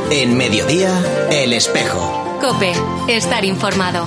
En Mediodía, El Espejo. COPE, estar informado.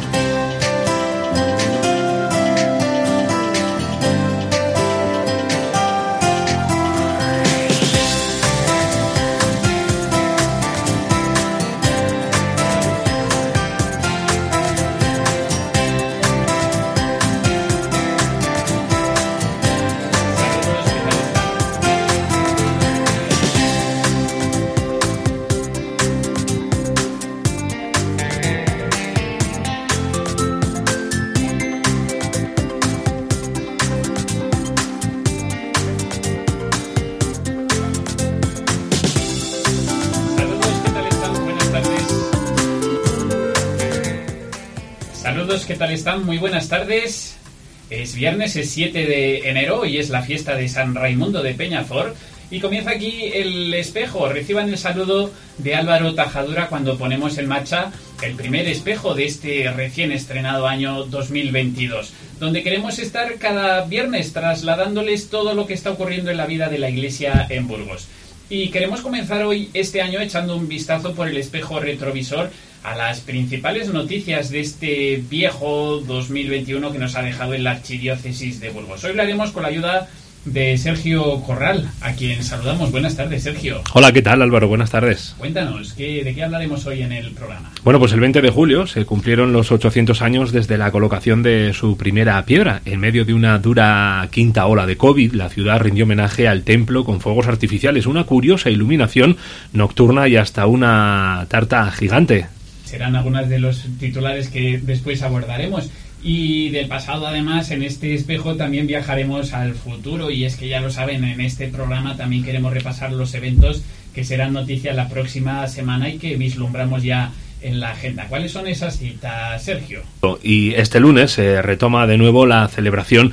¿Qué tal están? Muy buenas tardes. Es viernes, es 7 de enero y es la fiesta de San Raimundo de Peñafort. Y comienza aquí El Espejo. Reciban el saludo de Álvaro Tajadura cuando ponemos en marcha el primer espejo de este recién estrenado año 2022, donde queremos estar cada viernes trasladándoles todo lo que está ocurriendo en la vida de la Iglesia en Burgos. Y queremos comenzar hoy este año echando un vistazo por el espejo retrovisor a las principales noticias de este viejo 2021 que nos ha dejado en la Archidiócesis de Burgos. Hoy lo haremos con la ayuda de Sergio Corral, a quien saludamos. Buenas tardes, Sergio. Hola, ¿qué tal, Álvaro? Buenas tardes. Cuéntanos, ¿de qué hablaremos hoy en el programa? Bueno, pues el 20 de julio se cumplieron los 800 años desde la colocación de su primera piedra. En medio de una dura quinta ola de COVID, la ciudad rindió homenaje al templo con fuegos artificiales, una curiosa iluminación nocturna y hasta una tarta gigante. Serán algunos de los titulares que después abordaremos. Y del pasado, además, en este espejo también viajaremos al futuro. Y es que ya lo saben, en este programa también queremos repasar los eventos que serán noticia la próxima semana y que vislumbramos ya en la agenda. ¿Cuáles son esas citas, Sergio? Y este lunes se retoma de nuevo la celebración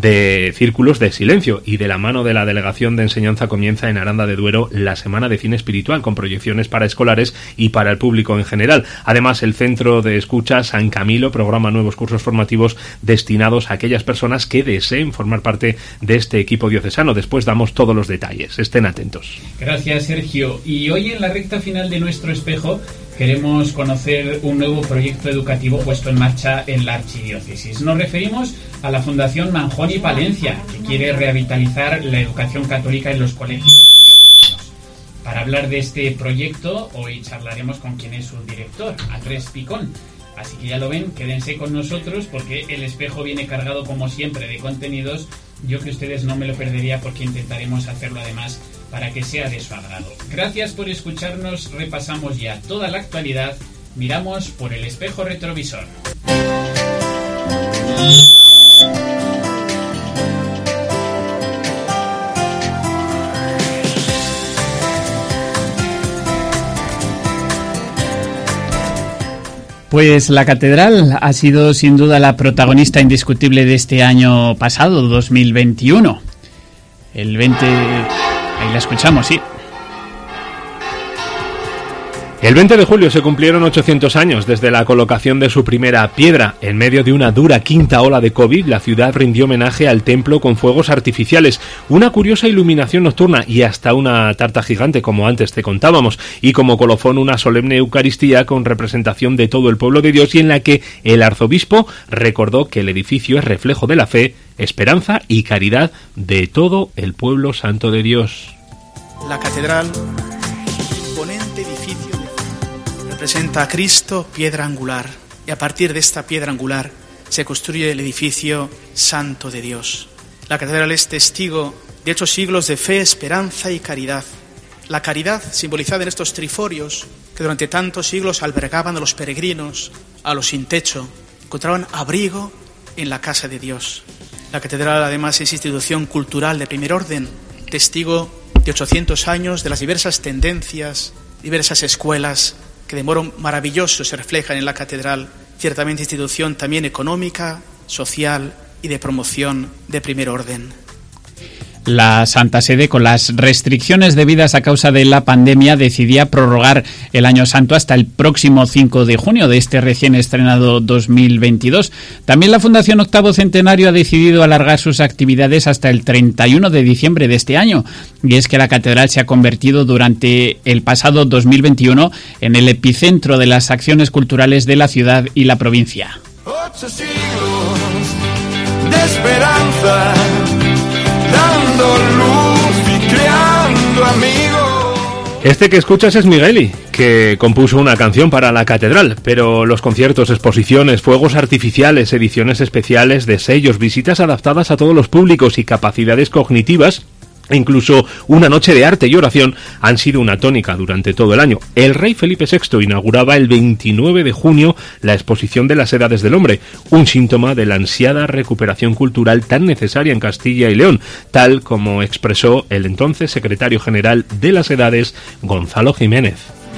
de Círculos de Silencio y de la mano de la Delegación de Enseñanza comienza en Aranda de Duero la Semana de Cine Espiritual con proyecciones para escolares y para el público en general. Además, el Centro de Escucha San Camilo programa nuevos cursos formativos destinados a aquellas personas que deseen formar parte de este equipo diocesano. Después damos todos los detalles. Estén atentos. Gracias, Sergio. Y hoy en la recta final de nuestro espejo queremos conocer un nuevo proyecto educativo puesto en marcha en la Archidiócesis. Nos referimos a la Fundación Manjón y Palencia, que quiere revitalizar la educación católica en los colegios diocesanos. Para hablar de este proyecto, hoy charlaremos con quien es su director, Andrés Picón. Así que ya lo ven, quédense con nosotros porque el espejo viene cargado como siempre de contenidos. Yo que ustedes no me lo perdería porque intentaremos hacerlo además para que sea de su agrado. Gracias por escucharnos, repasamos ya toda la actualidad, miramos por el espejo retrovisor. Pues la catedral ha sido sin duda la protagonista indiscutible de este año pasado, 2021. El 20... Ahí la escuchamos, sí. El 20 de julio se cumplieron 800 años desde la colocación de su primera piedra. En medio de una dura quinta ola de COVID, la ciudad rindió homenaje al templo con fuegos artificiales, una curiosa iluminación nocturna y hasta una tarta gigante, como antes te contábamos, y como colofón una solemne Eucaristía con representación de todo el pueblo de Dios y en la que el arzobispo recordó que el edificio es reflejo de la fe, esperanza y caridad de todo el pueblo santo de Dios. La catedral, imponente edificio, representa a Cristo, piedra angular, y a partir de esta piedra angular se construye el edificio santo de Dios. La catedral es testigo de 8 siglos de fe, esperanza y caridad. La caridad simbolizada en estos triforios que durante tantos siglos albergaban a los peregrinos, a los sin techo, encontraban abrigo en la casa de Dios. La catedral además es institución cultural de primer orden, testigo de 800 años de las diversas tendencias, diversas escuelas que de modo maravilloso se reflejan en la catedral, ciertamente institución también económica, social y de promoción de primer orden. La Santa Sede, con las restricciones debidas a causa de la pandemia, decidía prorrogar el Año Santo hasta el próximo 5 de junio de este recién estrenado 2022. También la Fundación Octavo Centenario ha decidido alargar sus actividades hasta el 31 de diciembre de este año. Y es que la catedral se ha convertido durante el pasado 2021 en el epicentro de las acciones culturales de la ciudad y la provincia. 8 siglos de esperanza, dando luz y creando amigos. Este que escuchas es Migueli, que compuso una canción para la catedral, pero los conciertos, exposiciones, fuegos artificiales, ediciones especiales de sellos, visitas adaptadas a todos los públicos y capacidades cognitivas, e incluso una noche de arte y oración han sido una tónica durante todo el año. El rey Felipe VI inauguraba el 29 de junio la exposición de las Edades del Hombre, un síntoma de la ansiada recuperación cultural tan necesaria en Castilla y León, tal como expresó el entonces secretario general de las Edades, Gonzalo Jiménez.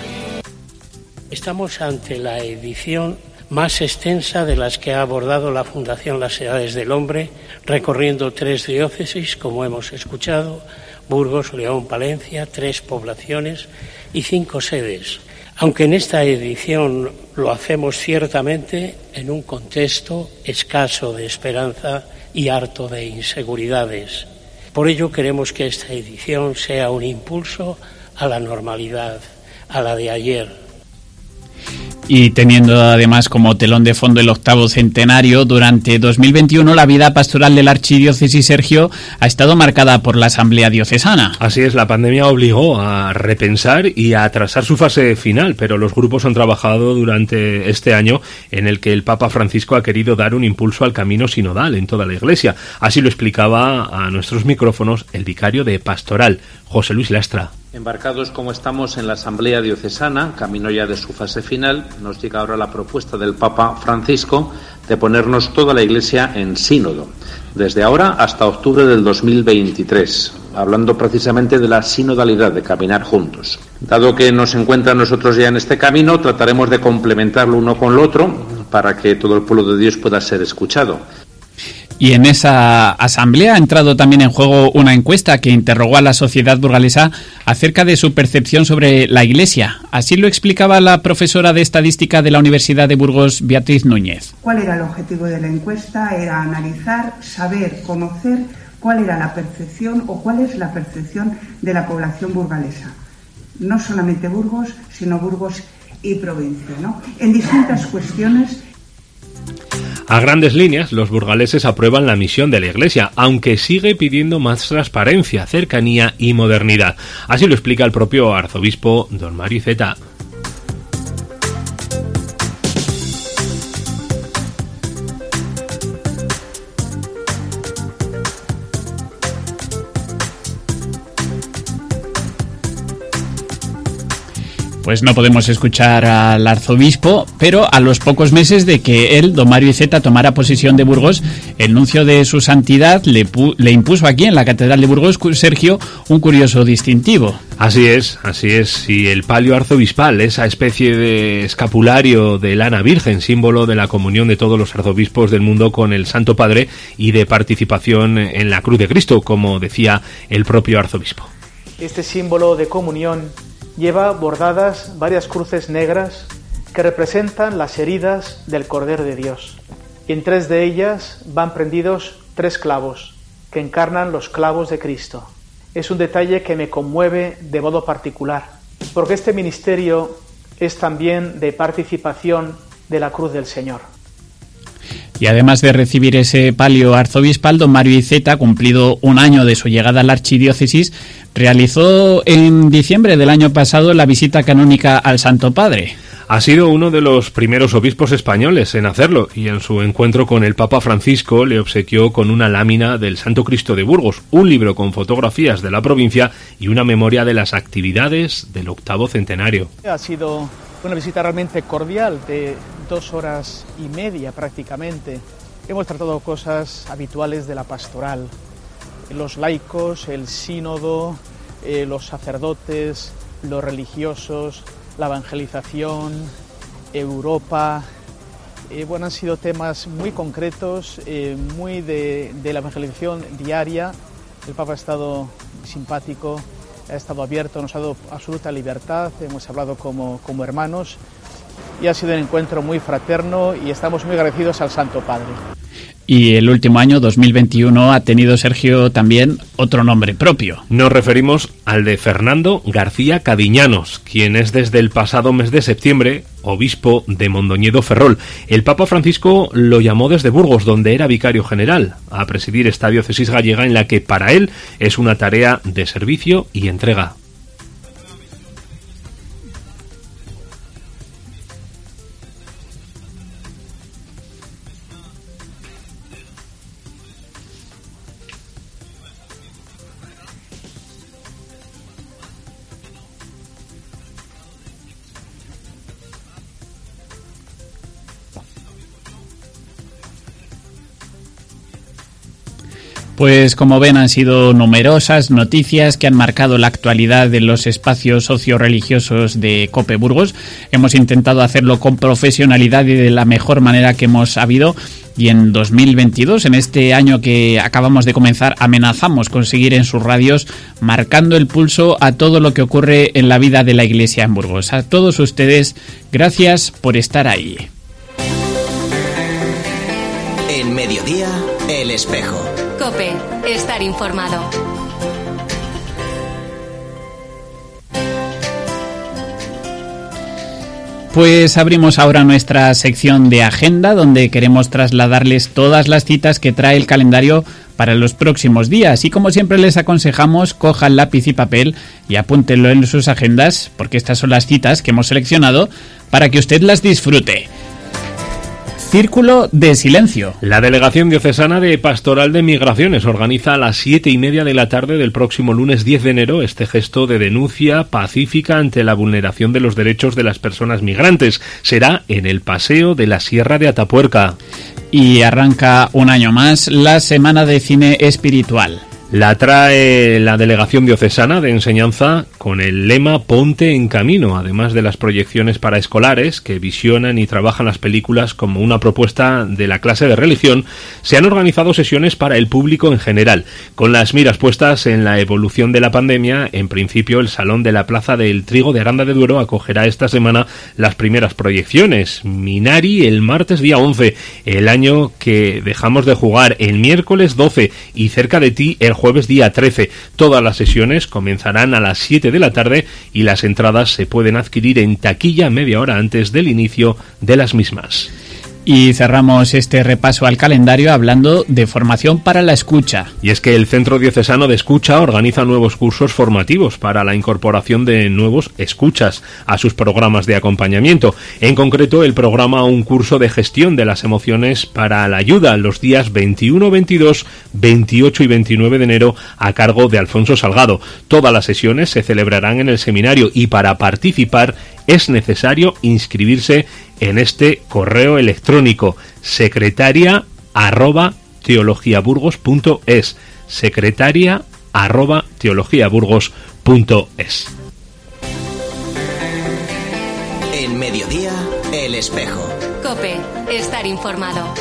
Estamos ante la edición más extensa de las que ha abordado la Fundación Las Edades del Hombre, recorriendo 3 diócesis, como hemos escuchado, Burgos, León, Palencia, 3 poblaciones y 5 sedes. Aunque en esta edición lo hacemos ciertamente en un contexto escaso de esperanza y harto de inseguridades. Por ello queremos que esta edición sea un impulso a la normalidad, a la de ayer. Y teniendo además como telón de fondo el octavo centenario, durante 2021 la vida pastoral de la Archidiócesis, Sergio, ha estado marcada por la Asamblea Diocesana. Así es, la pandemia obligó a repensar y a atrasar su fase final, pero los grupos han trabajado durante este año en el que el Papa Francisco ha querido dar un impulso al camino sinodal en toda la Iglesia. Así lo explicaba a nuestros micrófonos el vicario de Pastoral, José Luis Lastra. Embarcados como estamos en la Asamblea Diocesana, camino ya de su fase final, nos llega ahora la propuesta del Papa Francisco de ponernos toda la Iglesia en sínodo, desde ahora hasta octubre del 2023, hablando precisamente de la sinodalidad, de caminar juntos. Dado que nos encuentra nosotros ya en este camino, trataremos de complementarlo uno con lo otro para que todo el pueblo de Dios pueda ser escuchado. Y en esa asamblea ha entrado también en juego una encuesta que interrogó a la sociedad burgalesa acerca de su percepción sobre la Iglesia. Así lo explicaba la profesora de Estadística de la Universidad de Burgos, Beatriz Núñez. ¿Cuál era el objetivo de la encuesta? Era analizar, saber, conocer cuál era la percepción o cuál es la percepción de la población burgalesa. No solamente Burgos, sino Burgos y provincia, ¿no? En distintas cuestiones. A grandes líneas, los burgaleses aprueban la misión de la Iglesia, aunque sigue pidiendo más transparencia, cercanía y modernidad. Así lo explica el propio arzobispo don Mario Iceta. Pues no podemos escuchar al arzobispo, pero a los pocos meses de que él, don Mario Iceta, tomara posesión de Burgos, el nuncio de su santidad le impuso aquí en la Catedral de Burgos, Sergio, un curioso distintivo. Así es, y el palio arzobispal, esa especie de escapulario de lana virgen, símbolo de la comunión de todos los arzobispos del mundo con el Santo Padre y de participación en la cruz de Cristo, como decía el propio arzobispo. Este símbolo de comunión lleva bordadas varias cruces negras que representan las heridas del Cordero de Dios. Y en 3 de ellas van prendidos 3 clavos que encarnan los clavos de Cristo. Es un detalle que me conmueve de modo particular, porque este ministerio es también de participación de la cruz del Señor. Y además de recibir ese palio arzobispal, don Mario Iceta, cumplido un año de su llegada a la archidiócesis, realizó en diciembre del año pasado la visita canónica al Santo Padre. Ha sido uno de los primeros obispos españoles en hacerlo y en su encuentro con el Papa Francisco le obsequió con una lámina del Santo Cristo de Burgos, un libro con fotografías de la provincia y una memoria de las actividades del octavo centenario. Ha sido una visita realmente cordial de 2 horas y media prácticamente. Hemos tratado cosas habituales de la pastoral, los laicos, el sínodo, los sacerdotes, los religiosos, la evangelización, Europa. Han sido temas muy concretos, muy de la evangelización diaria, El Papa ha estado simpático, ha estado abierto, nos ha dado absoluta libertad, hemos hablado como hermanos y ha sido un encuentro muy fraterno y estamos muy agradecidos al Santo Padre. Y el último año, 2021, ha tenido, Sergio, también otro nombre propio. Nos referimos al de Fernando García Cadiñanos, quien es desde el pasado mes de septiembre obispo de Mondoñedo Ferrol. El Papa Francisco lo llamó desde Burgos, donde era vicario general, a presidir esta diócesis gallega en la que para él es una tarea de servicio y entrega. Pues como ven, han sido numerosas noticias que han marcado la actualidad de los espacios socio-religiosos de COPE Burgos. Hemos intentado hacerlo con profesionalidad y de la mejor manera que hemos sabido. Y en 2022, en este año que acabamos de comenzar, amenazamos con seguir en sus radios marcando el pulso a todo lo que ocurre en la vida de la Iglesia en Burgos. A todos ustedes, gracias por estar ahí. En Mediodía, El Espejo. COPE, estar informado. Pues abrimos ahora nuestra sección de agenda, donde queremos trasladarles todas las citas que trae el calendario para los próximos días. Y como siempre les aconsejamos, cojan lápiz y papel y apúntenlo en sus agendas, porque estas son las citas que hemos seleccionado para que usted las disfrute. Círculo de Silencio. La Delegación Diocesana de Pastoral de Migraciones organiza a las 7:30 de la tarde del próximo lunes 10 de enero este gesto de denuncia pacífica ante la vulneración de los derechos de las personas migrantes. Será en el Paseo de la Sierra de Atapuerca. Y arranca un año más la Semana de Cine Espiritual. La trae la Delegación Diocesana de Enseñanza con el lema Ponte en Camino, además de las proyecciones para escolares que visionan y trabajan las películas como una propuesta de la clase de religión. Se han organizado sesiones para el público en general. Con las miras puestas en la evolución de la pandemia, en principio el Salón de la Plaza del Trigo de Aranda de Duero acogerá esta semana las primeras proyecciones. Minari el martes día 11, el año que dejamos de jugar el miércoles 12 y Cerca de ti el jueves día 13. Todas las sesiones comenzarán a las 7 de la tarde y las entradas se pueden adquirir en taquilla media hora antes del inicio de las mismas. Y cerramos este repaso al calendario hablando de formación para la escucha. Y es que el Centro Diocesano de Escucha organiza nuevos cursos formativos para la incorporación de nuevos escuchas a sus programas de acompañamiento. En concreto, el programa Un Curso de Gestión de las Emociones para la Ayuda los días 21, 22, 28 y 29 de enero a cargo de Alfonso Salgado. Todas las sesiones se celebrarán en el seminario y para participar es necesario inscribirse en este correo electrónico secretaria@teologiaburgos.es secretaria@teologiaburgos.es. En Mediodía, El Espejo. COPE, estar informado.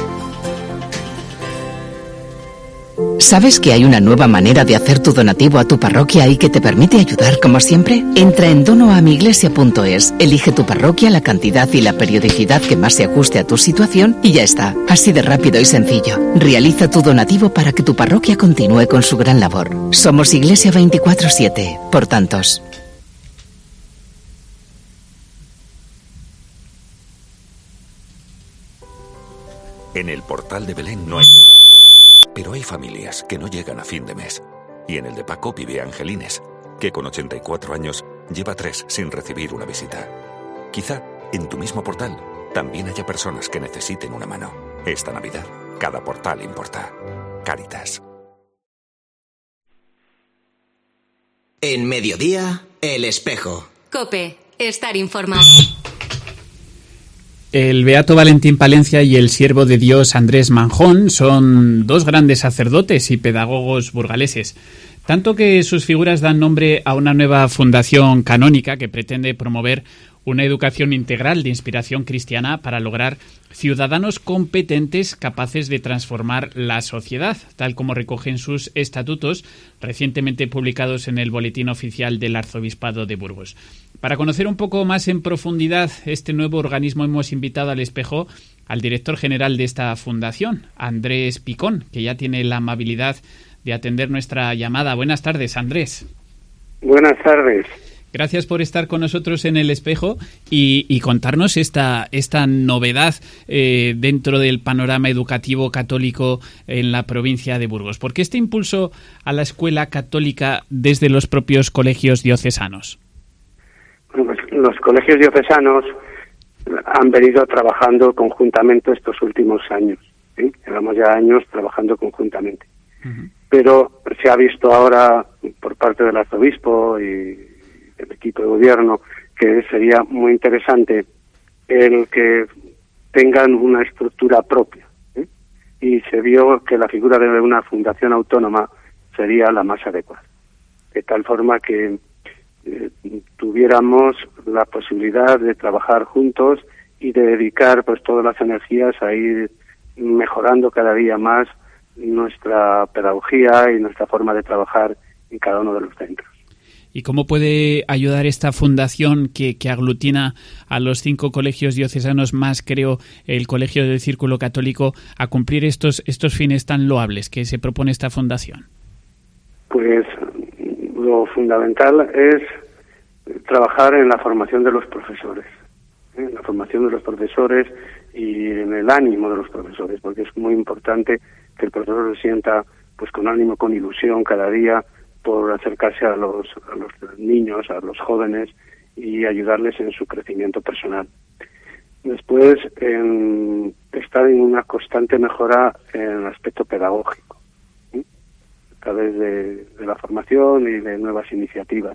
¿Sabes que hay una nueva manera de hacer tu donativo a tu parroquia y que te permite ayudar como siempre? Entra en donoamiglesia.es, elige tu parroquia, la cantidad y la periodicidad que más se ajuste a tu situación y ya está. Así de rápido y sencillo. Realiza tu donativo para que tu parroquia continúe con su gran labor. Somos Iglesia 24/7, por tantos. En el portal de Belén no hay mula. Pero hay familias que no llegan a fin de mes. Y en el de Paco vive Angelines, que con 84 años lleva 3 sin recibir una visita. Quizá en tu mismo portal también haya personas que necesiten una mano. Esta Navidad, cada portal importa. Cáritas. En Mediodía, El Espejo. COPE, estar informado. El beato Valentín Palencia y el siervo de Dios Andrés Manjón son dos grandes sacerdotes y pedagogos burgaleses, tanto que sus figuras dan nombre a una nueva fundación canónica que pretende promover una educación integral de inspiración cristiana para lograr ciudadanos competentes capaces de transformar la sociedad, tal como recogen sus estatutos recientemente publicados en el Boletín Oficial del Arzobispado de Burgos. Para conocer un poco más en profundidad este nuevo organismo, hemos invitado al Espejo al director general de esta fundación, Andrés Picón, que ya tiene la amabilidad de atender nuestra llamada. Buenas tardes, Andrés. Buenas tardes. Gracias por estar con nosotros en El Espejo y contarnos esta novedad dentro del panorama educativo católico en la provincia de Burgos. ¿Por qué este impulso a la escuela católica desde los propios colegios diocesanos? Bueno, pues los colegios diocesanos han venido trabajando conjuntamente estos últimos años. ¿Sí? Llevamos ya años trabajando conjuntamente. Uh-huh. Pero se ha visto ahora por parte del arzobispo y el equipo de gobierno que sería muy interesante el que tengan una estructura propia, ¿eh? Y se vio que la figura de una fundación autónoma sería la más adecuada, de tal forma que tuviéramos la posibilidad de trabajar juntos y de dedicar pues todas las energías a ir mejorando cada día más nuestra pedagogía y nuestra forma de trabajar en cada uno de los centros. ¿Y cómo puede ayudar esta fundación que aglutina a los 5 colegios diocesanos más, creo, el Colegio del Círculo Católico, a cumplir estos fines tan loables que se propone esta fundación? Pues lo fundamental es trabajar en la formación de los profesores, en la formación de los profesores y en el ánimo de los profesores, porque es muy importante que el profesor se sienta pues con ánimo, con ilusión cada día por acercarse a los niños, a los jóvenes y ayudarles en su crecimiento personal. Después, estar en una constante mejora en el aspecto pedagógico, ¿sí? A través de la formación y de nuevas iniciativas.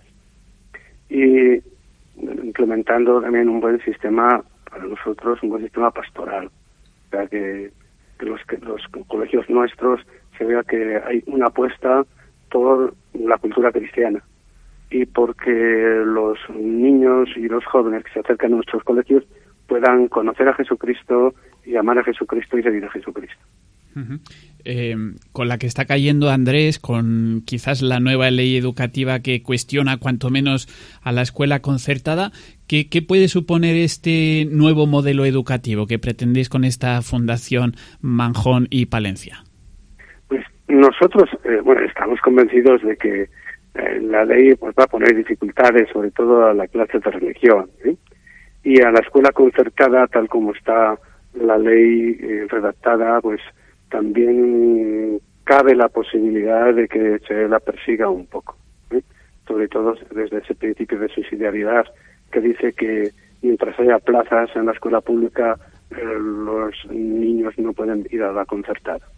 Y implementando también un buen sistema, para nosotros, un buen sistema pastoral. O sea, que los colegios nuestros se vea que hay una apuesta por la cultura cristiana y porque los niños y los jóvenes que se acercan a nuestros colegios puedan conocer a Jesucristo y amar a Jesucristo y seguir a Jesucristo. Uh-huh. Con la que está cayendo Andrés, con quizás la nueva ley educativa que cuestiona cuanto menos a la escuela concertada, ¿qué puede suponer este nuevo modelo educativo que pretendéis con esta Fundación Manjón y Palencia? Pues nosotros estamos convencidos de que la ley pues va a poner dificultades, sobre todo a la clase de religión, ¿sí? Y a la escuela concertada, tal como está la ley redactada, pues también cabe la posibilidad de que se la persiga un poco, ¿sí? Sobre todo desde ese principio de subsidiariedad que dice que mientras haya plazas en la escuela pública, los niños no pueden ir a la concertada.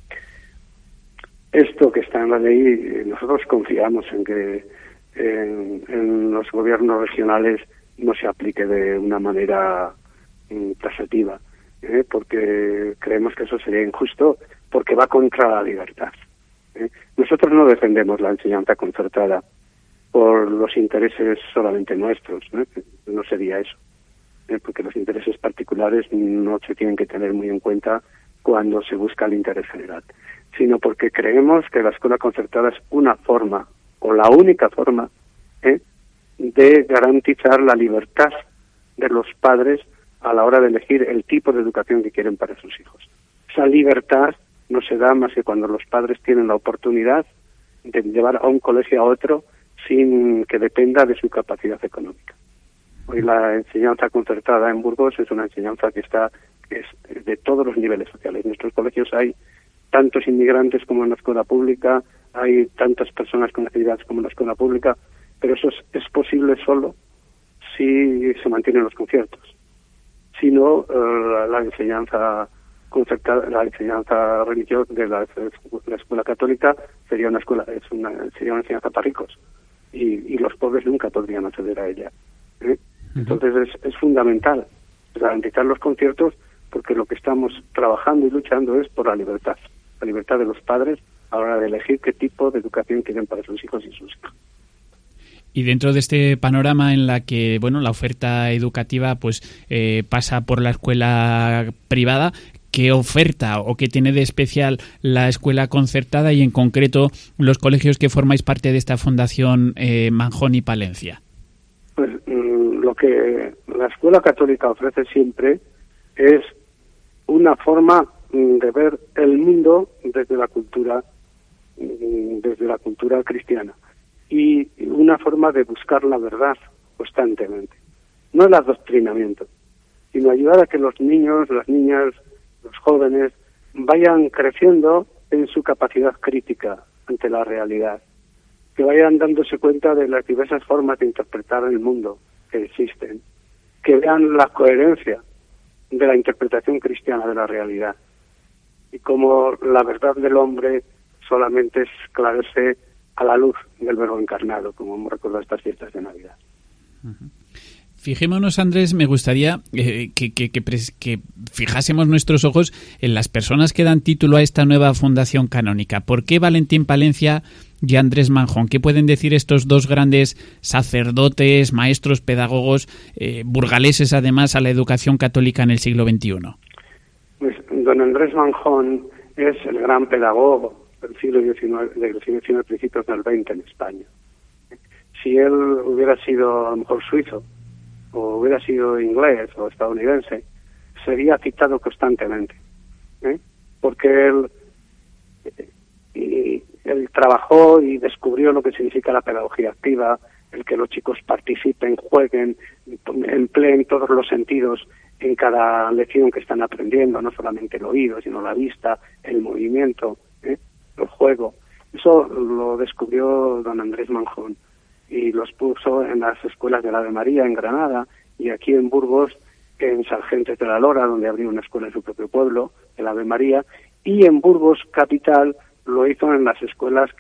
Esto que está en la ley, nosotros confiamos en que en los gobiernos regionales no se aplique de una manera taxativa, porque creemos que eso sería injusto, porque va contra la libertad. Nosotros no defendemos la enseñanza concertada por los intereses solamente nuestros, no sería eso, porque los intereses particulares no se tienen que tener muy en cuenta cuando se busca el interés general, sino porque creemos que la escuela concertada es una forma, o la única forma, de garantizar la libertad de los padres a la hora de elegir el tipo de educación que quieren para sus hijos. Esa libertad no se da más que cuando los padres tienen la oportunidad de llevar a un colegio a otro sin que dependa de su capacidad económica. Hoy la enseñanza concertada en Burgos es una enseñanza que es de todos los niveles sociales. En nuestros colegios hay tantos inmigrantes como en la escuela pública, hay tantas personas con necesidades como en la escuela pública, pero eso es posible solo si se mantienen los conciertos. Si no, la enseñanza concertada, la enseñanza religiosa de la escuela católica sería una enseñanza para ricos y los pobres nunca podrían acceder a ella. Entonces es fundamental garantizar los conciertos, porque lo que estamos trabajando y luchando es por la libertad de los padres a la hora de elegir qué tipo de educación quieren para sus hijos y sus hijas. Y dentro de este panorama en la que, bueno, la oferta educativa pues pasa por la escuela privada, ¿qué oferta o qué tiene de especial la escuela concertada y en concreto los colegios que formáis parte de esta Fundación Manjón y Palencia? Pues lo que la escuela católica ofrece siempre es una forma de ver el mundo desde la cultura cristiana y una forma de buscar la verdad constantemente. No el adoctrinamiento, sino ayudar a que los niños, las niñas, los jóvenes vayan creciendo en su capacidad crítica ante la realidad, que vayan dándose cuenta de las diversas formas de interpretar el mundo que existen, que vean la coherencia de la interpretación cristiana de la realidad y cómo la verdad del hombre solamente esclarece a la luz del Verbo encarnado, como hemos recordado estas fiestas de Navidad. Fijémonos, Andrés, me gustaría que fijásemos nuestros ojos en las personas que dan título a esta nueva fundación canónica. ¿Por qué Valentín Palencia y Andrés Manjón? ¿Qué pueden decir estos dos grandes sacerdotes, maestros, pedagogos, burgaleses además a la educación católica en el siglo XXI? Pues don Andrés Manjón es el gran pedagogo del siglo XIX, principios del XX en España. Si él hubiera sido a lo mejor suizo, o hubiera sido inglés o estadounidense, sería citado constantemente, porque él trabajó y descubrió lo que significa la pedagogía activa, el que los chicos participen, jueguen, empleen todos los sentidos en cada lección que están aprendiendo, no solamente el oído, sino la vista, el movimiento, el juego. Eso lo descubrió don Andrés Manjón y los puso en las escuelas de la Ave María en Granada y aquí en Burgos en Sargentes de la Lora, donde abrió una escuela en su propio pueblo, el Ave María, y en Burgos capital lo hizo en las escuelas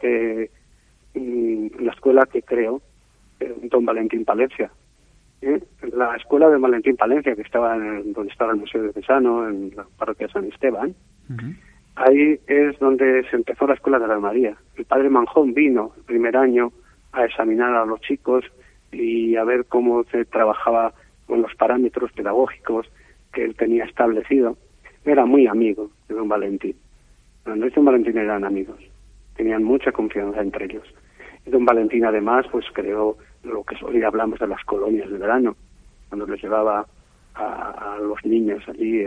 la escuela que creó don Valentín Palencia. La escuela de Valentín Palencia, que estaba donde estaba el Museo Diocesano, en la parroquia San Esteban, ahí es donde se empezó la escuela de la Ave María. El padre Manjón vino el primer año a examinar a los chicos y a ver cómo se trabajaba con los parámetros pedagógicos que él tenía establecido. Era muy amigo de don Valentín. Don Andrés y don Valentín eran amigos, tenían mucha confianza entre ellos. Y don Valentín además pues creó lo que hoy hablamos de las colonias de verano, cuando les llevaba a los niños allí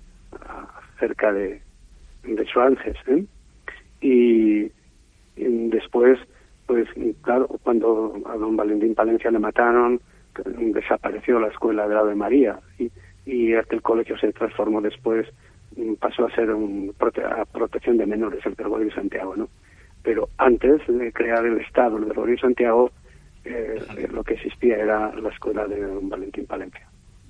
cerca de Suances, y después pues claro, cuando a don Valentín Palencia le mataron, desapareció la escuela de la Ave María y aquel colegio se transformó después, pasó a ser a protección de menores, el Gregorio de Santiago, ¿no? Pero antes de crear el Estado, el Gregorio de Santiago, lo que existía era la escuela de don Valentín Palencia.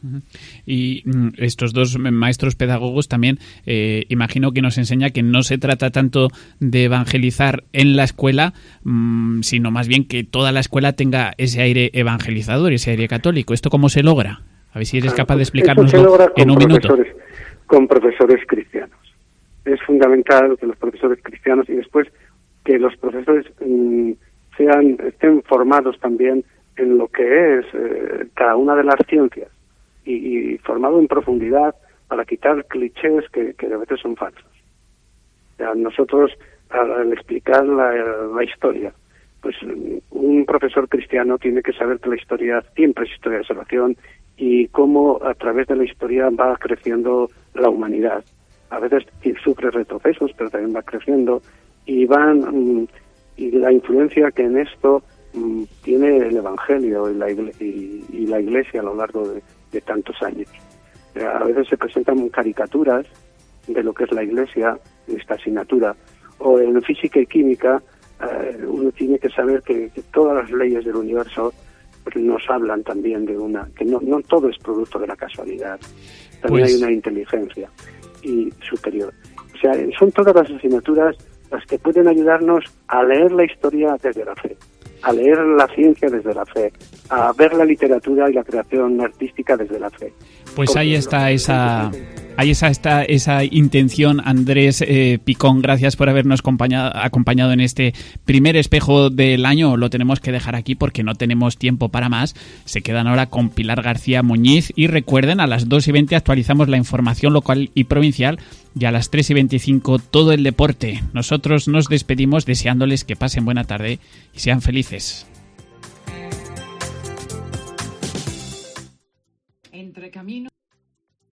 Y estos dos maestros pedagogos también imagino que nos enseña que no se trata tanto de evangelizar en la escuela, sino más bien que toda la escuela tenga ese aire evangelizador, ese aire católico. ¿Esto cómo se logra? A ver si eres capaz de explicárnoslo en un minuto. Con profesores cristianos. Es fundamental que los profesores cristianos y después que los profesores estén formados también en lo que es cada una de las ciencias y formado en profundidad para quitar clichés que a veces son falsos. Nosotros, al explicar la historia, pues un profesor cristiano tiene que saber que la historia siempre es historia de salvación y cómo a través de la historia va creciendo la humanidad. A veces sufre retrocesos, pero también va creciendo y la influencia que en esto tiene el Evangelio y la Iglesia a lo largo de tantos años. A veces se presentan caricaturas de lo que es la Iglesia en esta asignatura, o en física y química uno tiene que saber que todas las leyes del universo nos hablan también de que no todo es producto de la casualidad, también hay una inteligencia y superior. O sea, son todas las asignaturas las que pueden ayudarnos a leer la historia desde la fe, a leer la ciencia desde la fe, a ver la literatura y la creación artística desde la fe. Pues ahí está esa Ahí está esa intención. Andrés Picón, gracias por habernos acompañado en este primer espejo del año. Lo tenemos que dejar aquí porque no tenemos tiempo para más. Se quedan ahora con Pilar García Muñiz y recuerden, a las 2:20 actualizamos la información local y provincial y a las 3:25 todo el deporte. Nosotros nos despedimos deseándoles que pasen buena tarde y sean felices. Entre camino.